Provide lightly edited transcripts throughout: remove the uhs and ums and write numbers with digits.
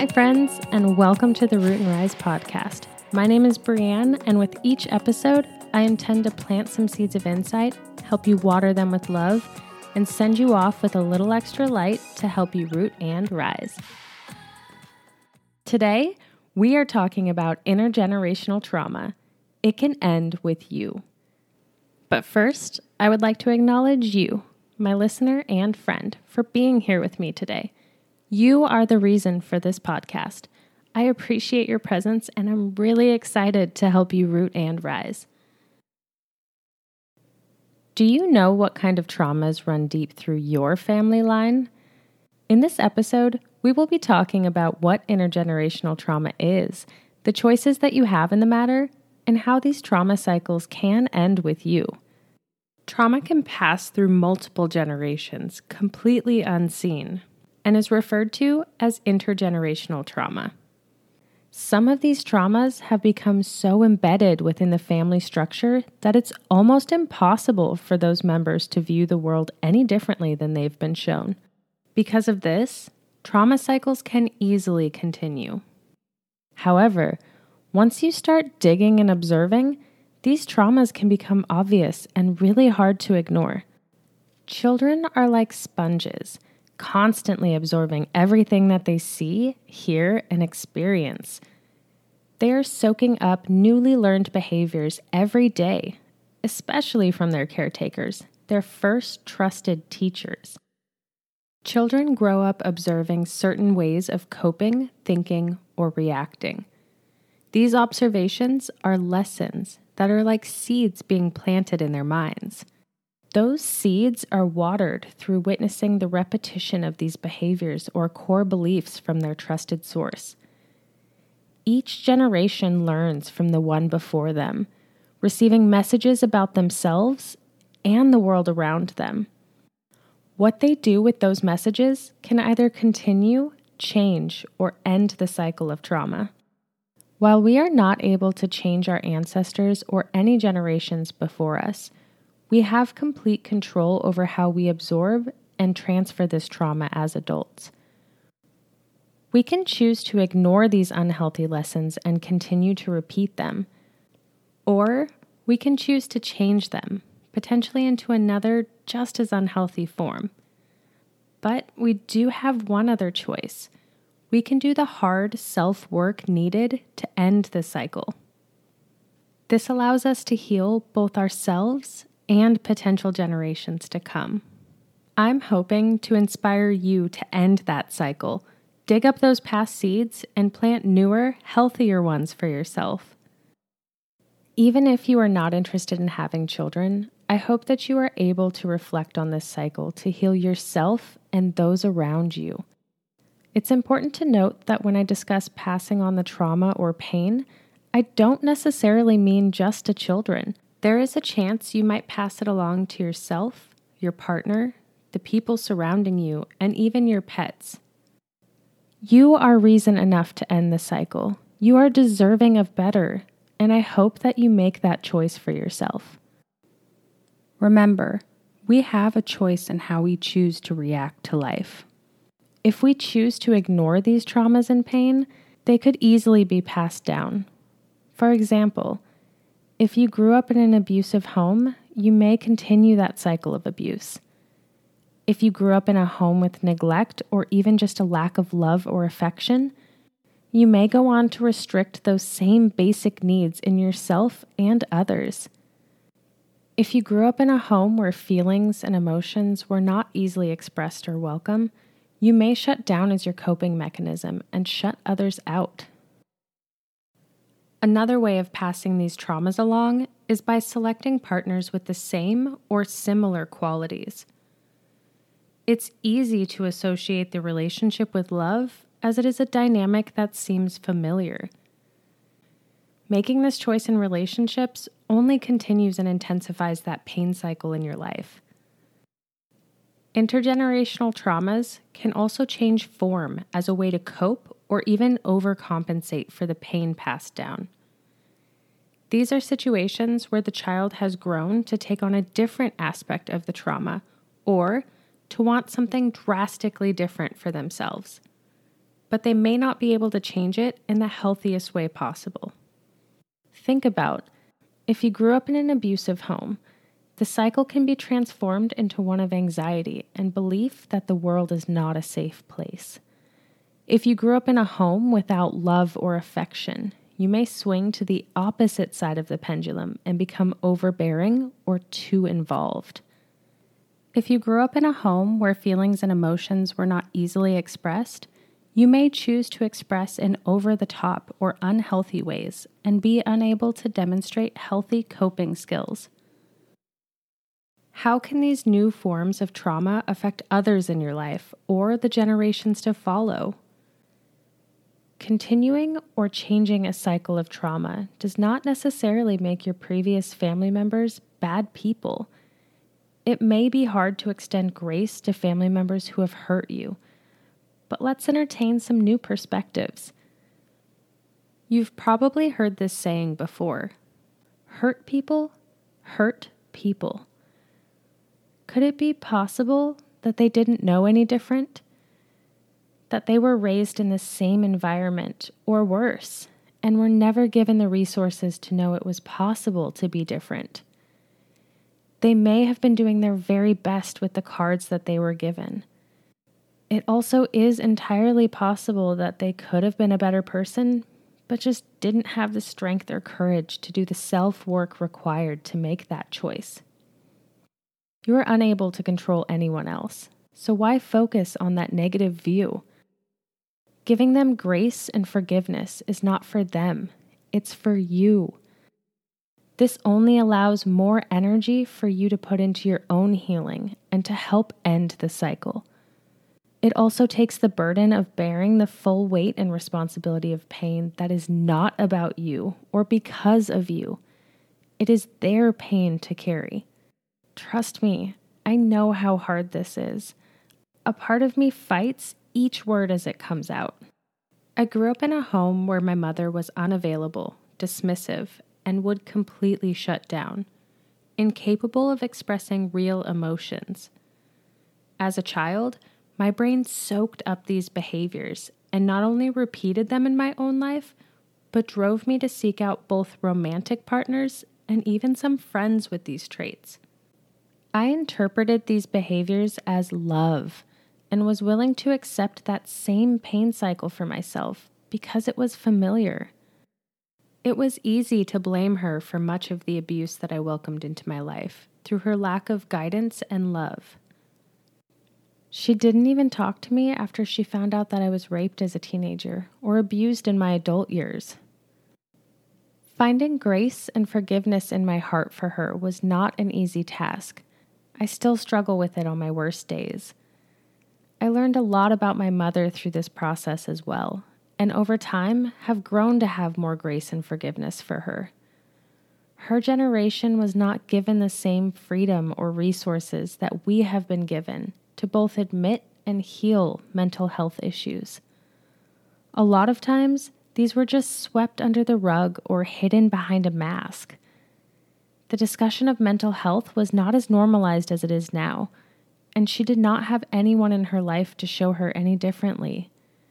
Hi, friends, and welcome to the Root and Rise podcast. My name is Brianne, and with each episode, I intend to plant some seeds of insight, help you water them with love, and send you off with a little extra light to help you root and rise. Today, we are talking about intergenerational trauma. It can end with you. But first, I would like to acknowledge you, my listener and friend, for being here with me today. You are the reason for this podcast. I appreciate your presence, and I'm really excited to help you root and rise. Do you know what kind of traumas run deep through your family line? In this episode, we will be talking about what intergenerational trauma is, the choices that you have in the matter, and how these trauma cycles can end with you. Trauma can pass through multiple generations, completely unseen, and is referred to as intergenerational trauma. Some of these traumas have become so embedded within the family structure that it's almost impossible for those members to view the world any differently than they've been shown. Because of this, trauma cycles can easily continue. However, once you start digging and observing, these traumas can become obvious and really hard to ignore. Children are like sponges, constantly absorbing everything that they see, hear, and experience. They are soaking up newly learned behaviors every day, especially from their caretakers, their first trusted teachers. Children grow up observing certain ways of coping, thinking, or reacting. These observations are lessons that are like seeds being planted in their minds. Those seeds are watered through witnessing the repetition of these behaviors or core beliefs from their trusted source. Each generation learns from the one before them, receiving messages about themselves and the world around them. What they do with those messages can either continue, change, or end the cycle of trauma. While we are not able to change our ancestors or any generations before us, we have complete control over how we absorb and transfer this trauma as adults. We can choose to ignore these unhealthy lessons and continue to repeat them, or we can choose to change them, potentially into another just as unhealthy form. But we do have one other choice. We can do the hard self-work needed to end the cycle. This allows us to heal both ourselves and potential generations to come. I'm hoping to inspire you to end that cycle, dig up those past seeds, and plant newer, healthier ones for yourself. Even if you are not interested in having children, I hope that you are able to reflect on this cycle to heal yourself and those around you. It's important to note that when I discuss passing on the trauma or pain, I don't necessarily mean just to children. There is a chance you might pass it along to yourself, your partner, the people surrounding you, and even your pets. You are reason enough to end the cycle. You are deserving of better, and I hope that you make that choice for yourself. Remember, we have a choice in how we choose to react to life. If we choose to ignore these traumas and pain, they could easily be passed down. For example, if you grew up in an abusive home, you may continue that cycle of abuse. If you grew up in a home with neglect or even just a lack of love or affection, you may go on to restrict those same basic needs in yourself and others. If you grew up in a home where feelings and emotions were not easily expressed or welcome, you may shut down as your coping mechanism and shut others out. Another way of passing these traumas along is by selecting partners with the same or similar qualities. It's easy to associate the relationship with love as it is a dynamic that seems familiar. Making this choice in relationships only continues and intensifies that pain cycle in your life. Intergenerational traumas can also change form as a way to cope or even overcompensate for the pain passed down. These are situations where the child has grown to take on a different aspect of the trauma or to want something drastically different for themselves. but they may not be able to change it in the healthiest way possible. Think about if you grew up in an abusive home, the cycle can be transformed into one of anxiety and belief that the world is not a safe place. If you grew up in a home without love or affection, you may swing to the opposite side of the pendulum and become overbearing or too involved. If you grew up in a home where feelings and emotions were not easily expressed, you may choose to express in over-the-top or unhealthy ways and be unable to demonstrate healthy coping skills. How can these new forms of trauma affect others in your life or the generations to follow? Continuing or changing a cycle of trauma does not necessarily make your previous family members bad people. It may be hard to extend grace to family members who have hurt you, but let's entertain some new perspectives. You've probably heard this saying before: hurt people hurt people. Could it be possible that they didn't know any different? That they were raised in the same environment or worse and were never given the resources to know it was possible to be different? They may have been doing their very best with the cards that they were given. It also is entirely possible that they could have been a better person, but just didn't have the strength or courage to do the self-work required to make that choice. You are unable to control anyone else, so why focus on that negative view? Giving them grace and forgiveness is not for them, it's for you. This only allows more energy for you to put into your own healing and to help end the cycle. It also takes the burden of bearing the full weight and responsibility of pain that is not about you or because of you. It is their pain to carry. Trust me, I know how hard this is. A part of me fights each word as it comes out. I grew up in a home where my mother was unavailable, dismissive, and would completely shut down, incapable of expressing real emotions. As a child, my brain soaked up these behaviors and not only repeated them in my own life, but drove me to seek out both romantic partners and even some friends with these traits. I interpreted these behaviors as love and was willing to accept that same pain cycle for myself because it was familiar. It was easy to blame her for much of the abuse that I welcomed into my life through her lack of guidance and love. She didn't even talk to me after she found out that I was raped as a teenager or abused in my adult years. Finding grace and forgiveness in my heart for her was not an easy task. I still struggle with it on my worst days. I learned a lot about my mother through this process as well, and over time have grown to have more grace and forgiveness for her. Her generation was not given the same freedom or resources that we have been given to both admit and heal mental health issues. A lot of times, these were just swept under the rug or hidden behind a mask. The discussion of mental health was not as normalized as it is now, and she did not have anyone in her life to show her any differently.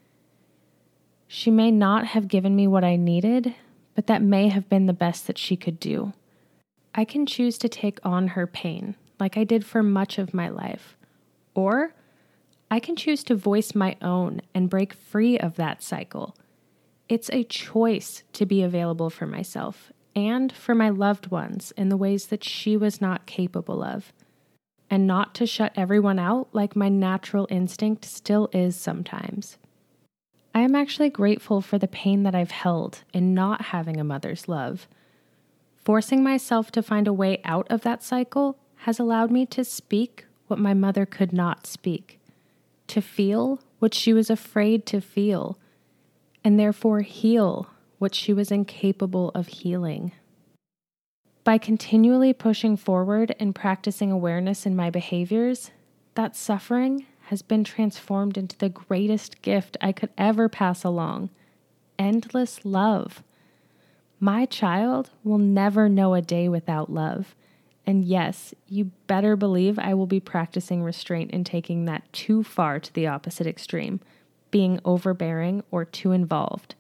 She may not have given me what I needed, but that may have been the best that she could do. I can choose to take on her pain, like I did for much of my life, or I can choose to voice my own and break free of that cycle. It's a choice to be available for myself and for my loved ones in the ways that she was not capable of, and not to shut everyone out like my natural instinct still is sometimes. I am actually grateful for the pain that I've held in not having a mother's love. Forcing myself to find a way out of that cycle has allowed me to speak what my mother could not speak, to feel what she was afraid to feel, and therefore heal what she was incapable of healing. By continually pushing forward and practicing awareness in my behaviors, that suffering has been transformed into the greatest gift I could ever pass along: endless love. My child will never know a day without love. And yes, you better believe I will be practicing restraint and taking that too far to the opposite extreme, being overbearing or too involved.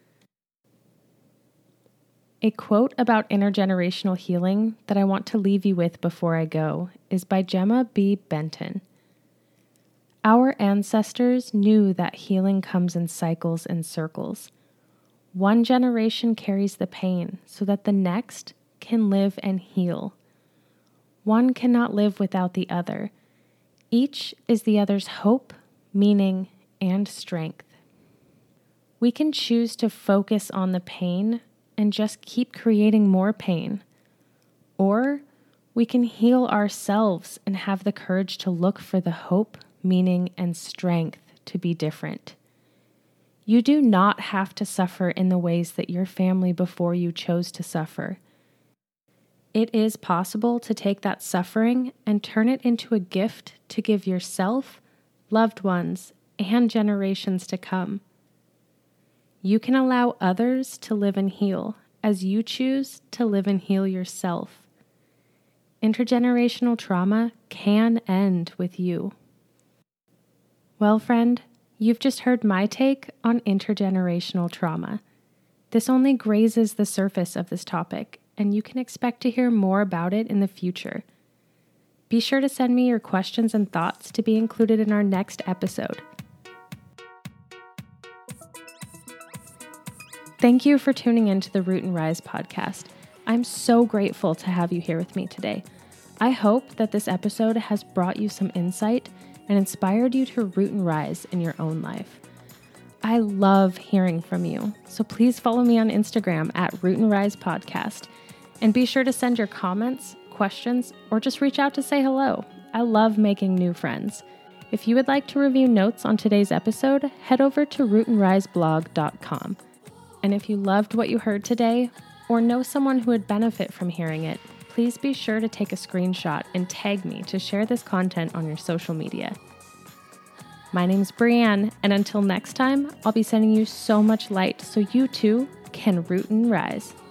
A quote about intergenerational healing that I want to leave you with before I go is by Gemma B. Benton. Our ancestors knew that healing comes in cycles and circles. One generation carries the pain so that the next can live and heal. One cannot live without the other. Each is the other's hope, meaning, and strength. We can choose to focus on the pain and just keep creating more pain. Or we can heal ourselves and have the courage to look for the hope, meaning, and strength to be different. You do not have to suffer in the ways that your family before you chose to suffer. It is possible to take that suffering and turn it into a gift to give yourself, loved ones, and generations to come. You can allow others to live and heal as you choose to live and heal yourself. Intergenerational trauma can end with you. Well, friend, you've just heard my take on intergenerational trauma. This only grazes the surface of this topic, and you can expect to hear more about it in the future. Be sure to send me your questions and thoughts to be included in our next episode. Thank you for tuning in to the Root and Rise podcast. I'm so grateful to have you here with me today. I hope that this episode has brought you some insight and inspired you to root and rise in your own life. I love hearing from you, so please follow me on Instagram at Root and Rise Podcast, and be sure to send your comments, questions, or just reach out to say hello. I love making new friends. If you would like to review notes on today's episode, head over to rootandriseblog.com. And if you loved what you heard today, or know someone who would benefit from hearing it, please be sure to take a screenshot and tag me to share this content on your social media. My name's Brianne, and until next time, I'll be sending you so much light so you too can root and rise.